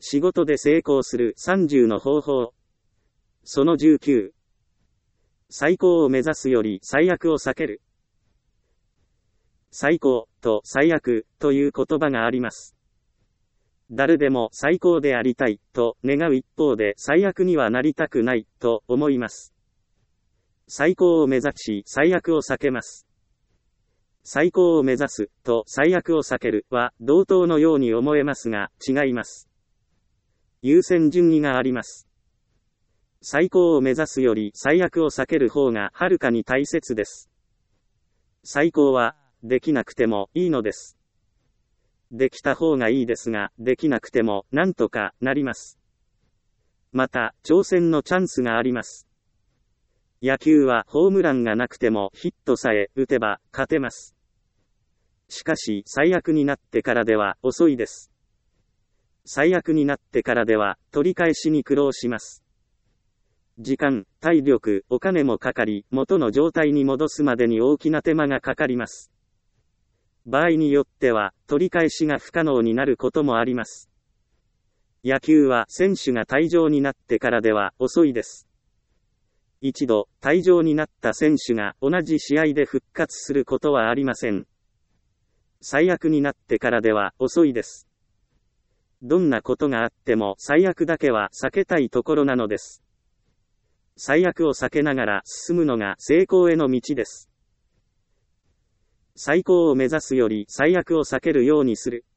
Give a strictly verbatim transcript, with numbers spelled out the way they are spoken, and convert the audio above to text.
仕事で成功するさんじゅうの方法。そのじゅうきゅう。最高を目指すより最悪を避ける。最高と最悪という言葉があります。誰でも最高でありたいと願う一方で最悪にはなりたくないと思います。最高を目指し最悪を避けます。最高を目指すと最悪を避けるは同等のように思えますが違います。優先順位があります。最高を目指すより最悪を避ける方がはるかに大切です。最高はできなくてもいいのです。できた方がいいですが、できなくてもなんとかなります。また、挑戦のチャンスがあります。野球はホームランがなくてもヒットさえ打てば勝てます。しかし最悪になってからでは遅いです。最悪になってからでは取り返しに苦労します。時間、体力、お金もかかり、元の状態に戻すまでに大きな手間がかかります。場合によっては取り返しが不可能になることもあります。野球は選手が退場になってからでは遅いです。一度退場になった選手が同じ試合で復活することはありません。最悪になってからでは遅いです。どんなことがあっても最悪だけは避けたいところなのです。最悪を避けながら進むのが成功への道です。最高を目指すより最悪を避けるようにする。